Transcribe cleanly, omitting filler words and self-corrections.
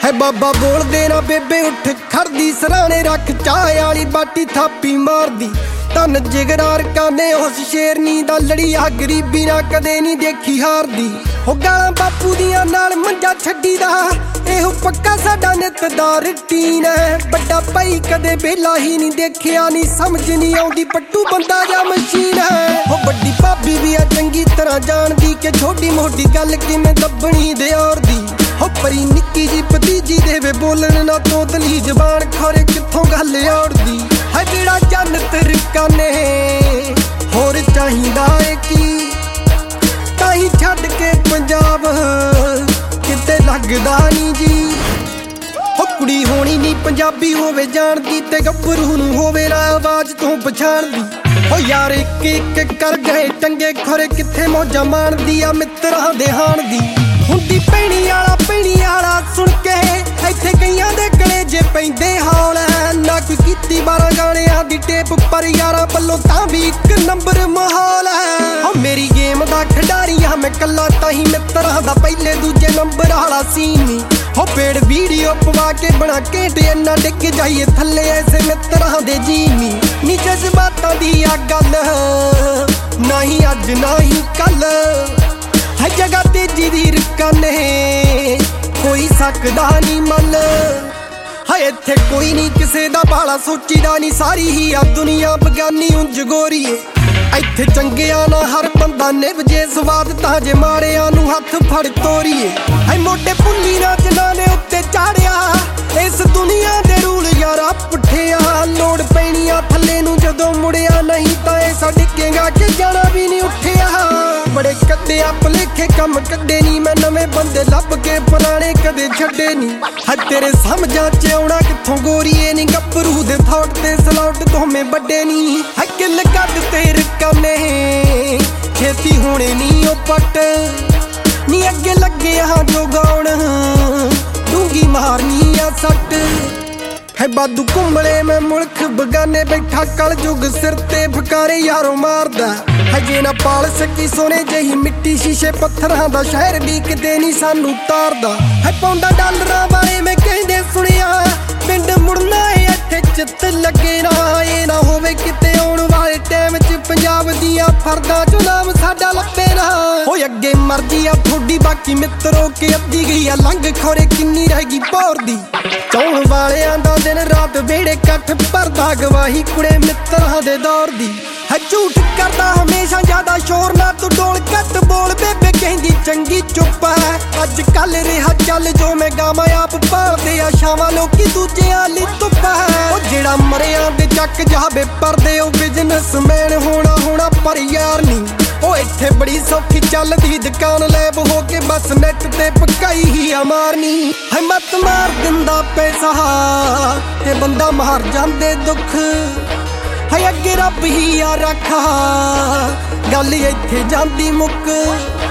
है बाबा बोल देना बेबे उठ खड़दी सराने रख चाय वाली बाटी थापी मारदी तन जिगरार काने उस शेरनी दा लड़िया गरीबी ना कदे नहीं देखी हारदी हो गालां बापू दियां नाल मंजा छड्डी दा एहो पक्का साडा नित दा रूटीन है बड़ा भाई कदे बेला ही नहीं देखिया नहीं समझ नहीं आउंदी पट्टू बंदा जा मशीन है हो बड़ी भाभी भी आ चंगी तरह जानदी कि छोटी मोटी गल किवें दबणी दे और दी हो परी निक्की जी भतीजी देवे बोलन ना तोतली जबान खोरे कित्थों गल औड़दी है जेड़ा जन्नत रकाने होर चाहिदा है की ताही छड्ड के पंजाब किते लगदा नहीं जी हो कुड़ी होनी नहीं पंजाबी होवे जानदी ते गब्बरू नूं होवे ना आवाज तो पछाणदी हो यार एक एक कर गए चंगे खोरे किथे मौजा माणदी आ मित्रां दे हाण दी हुंदी पैणी वाला सुन के इत्थे कईयां दे कलेजे पैंदे हौल ना कोई कीती 12 गाणियां दी टेप पर यारां पल्लों तां भी एक नंबर माहौल है हो मेरी गेम दा खिडारी हां मैं कल्ला ताही मित्रां दा पहले दूजे नंबर वाला सीन नी हो पेड़ वीडियो पवा के बना केट इन्ना डिग जाइए थल्ले ऐसे मित्रां दे जीनी नी जज्बातां दी आ गल नहीं अज नहीं कल है जगह तेजी दी रकाने कोई सकदा नहीं मल है इत्थे कोई नहीं किसे दा बाला सोचीदा नहीं सारी ही आ दुनिया बगानी उंज गोरीए इत्थे चंगिया ना हर बंदा निभजे स्वाद तां जे माड़ियां नूं हथ फड़ तोरीए है मोटे पुल्ली ना जनाने उत्ते चाड़िया इस दुनिया दे रूल यारा पुठिया लोड़ पैणिया थल्ले नूं जदों मुड़िया नहीं तां ऐसा डिगेगा कि जाना भी नहीं उठिया बड़े कदे भलेखे कम कदे नहीं मैं नवे बंदे लब के पुराने कदे छड्डे नहीं है तेरे समझां च आउणा कित्थों गोरीए नहीं गब्बरू दे थॉट ते सलौट तोहमें बड्डे नहीं है किल कद ते रकाने छेती होने नहीं ओ पट नी अगे लगे हाँ जो गाउण डूंगी मारनी आ सट है बादू कुंबले में मुल्क बगाने बैठा कल जुग सिर ते फकारे यारों मारदा है जे ना पाल सकी सोने जही मिट्टी शीशे पत्थरां दा शहर भी किते नहीं सानू तारदा है पौंदा डॉलरां वाले मैं कहंदे सुनिया पिंड मुड़ना है इत्थे चित लगे ना ये ना होवे किते आउण वाले टाइम च पंजाब दियां फरदां चों नाम साडा लप्पे ना हो अगे मर्जी आ थोड़ी बाकी मित्रों के अद्धी गई आ लंघ खोरे किन्नी रहेगी पौर दी चौण वालियां दा दिन रात वेड़े कट्ठ भरदा गवाही कुड़े मित्रां दे दौर दी है झूठ करदा हमेशा ज्यादा शोर ना तू डोल कट बोल बेबे कहंदी चंगी चुप है अज कल रिहा चल जो मैं गावां आप भालदे आ शावां लोकी दूजियां ली धुप है ओ जेड़ा मरियां दे चक जावे परदे ओ बिजनेसमैन होना पर यार नहीं ओ इत्थे बड़ी सौखी चलदी दुकान लैब हो के बस नेट ते पकाई ही आ मारनी है मत मार दिंदा पैसा ते बंदा मार जांदे दुख है अगे रब ही आ रखा गल इत्थे जांदी मुक।